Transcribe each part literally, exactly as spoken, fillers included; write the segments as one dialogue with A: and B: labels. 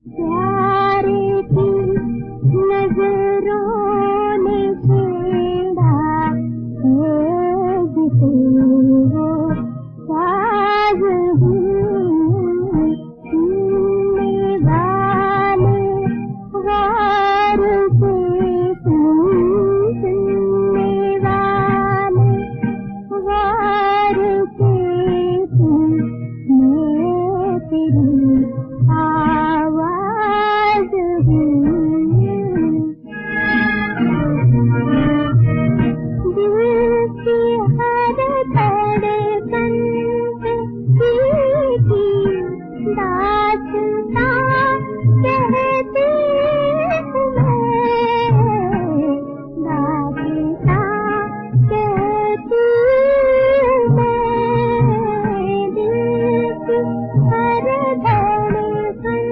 A: प्यार की नजरों ने छेड़ा है जिसे वो साज हूँ, सुनने वाले गौर से सुन, सुनने वाले गौर से सुन, मैं तेरी आवाज हूँ। दिल की हर धड़कन पे की दास्तां कहती हूँ मैं, दास्तां कहती हूँ मैं। दिल की हर धड़कन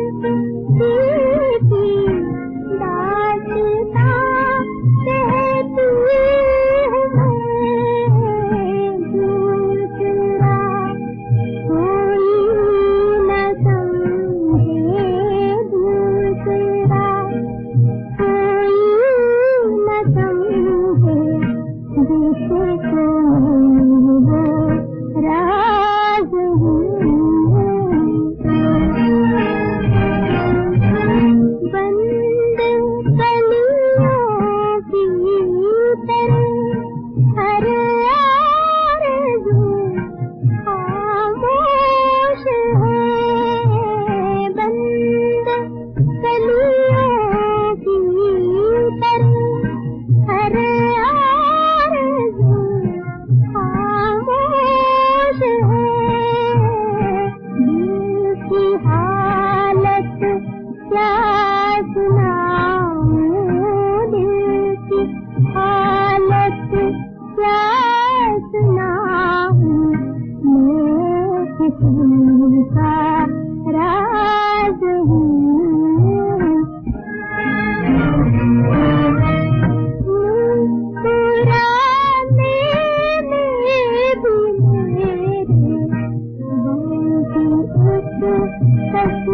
A: पे की दास्तां कहती हूँ मैं। दूसरा कोई न समझे, दूसरा कोई न समझे, जिसको वो राज हूँ। बंद कलियों की तरह हर आरज़ू खामोश है। बंद कलियों की तरह हर आरज़ू खामोश है। दिल की हालत क्या सुनाऊं, दिल की हालत क्या सुनाऊं, मैं किसी का राज हूँ। मुस्कुराने में भी मेरे गम की एक